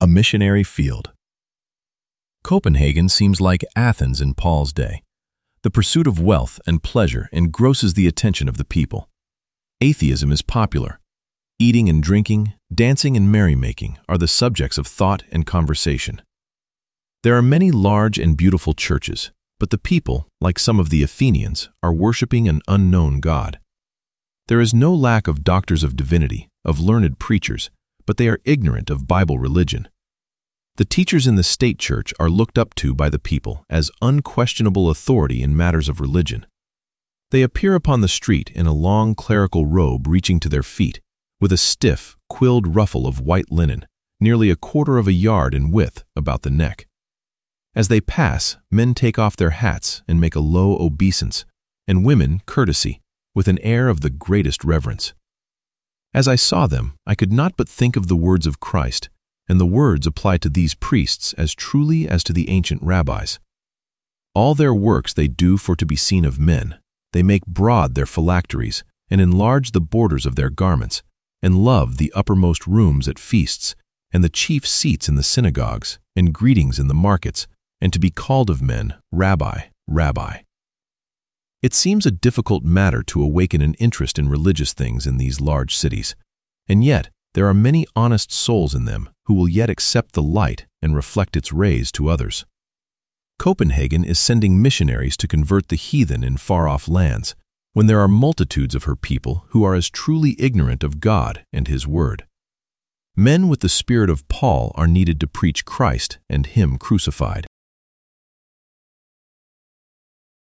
A missionary field. Copenhagen seems like Athens in Paul's day. The pursuit of wealth and pleasure engrosses the attention of the people. Atheism is popular. Eating and drinking, dancing and merrymaking are the subjects of thought and conversation. There are many large and beautiful churches, but the people, like some of the Athenians, are worshiping an unknown God. There is no lack of doctors of divinity, of learned preachers, but they are ignorant of Bible religion. The teachers in the state church are looked up to by the people as unquestionable authority in matters of religion. They appear upon the street in a long clerical robe reaching to their feet, with a stiff, quilled ruffle of white linen, nearly a quarter of a yard in width about the neck. As they pass, men take off their hats and make a low obeisance, and women courtesy, with an air of the greatest reverence. As I saw them, I could not but think of the words of Christ, and the words apply to these priests as truly as to the ancient rabbis. All their works they do for to be seen of men. They make broad their phylacteries, and enlarge the borders of their garments, and love the uppermost rooms at feasts, and the chief seats in the synagogues, and greetings in the markets, and to be called of men, Rabbi, Rabbi. It seems a difficult matter to awaken an interest in religious things in these large cities, and yet there are many honest souls in them who will yet accept the light and reflect its rays to others. Copenhagen is sending missionaries to convert the heathen in far-off lands, when there are multitudes of her people who are as truly ignorant of God and His Word. Men with the spirit of Paul are needed to preach Christ and Him crucified.